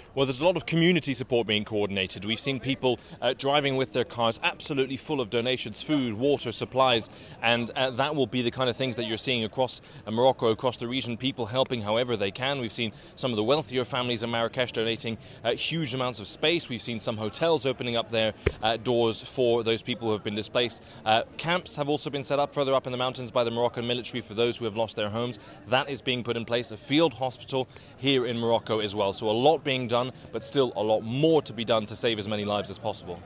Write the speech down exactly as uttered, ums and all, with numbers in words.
Well, there's a lot of community support being coordinated. We've seen people uh, driving with their cars absolutely full of donations, food, water, supplies, and uh, that will be the kind of things that you're seeing across uh, Morocco, across the region, people helping however they can. We've seen some of the wealthier families in Marrakesh donating uh, huge amounts of space. We've seen some hotels opening up their uh, doors for those people who have been displaced. Uh, camps have also been set up further up in the mountains by the Moroccan military for those who have lost their homes. That is being put in place. A field hospital here in Morocco as well. So a lot being done, but still a lot more to be done to save as many lives as possible.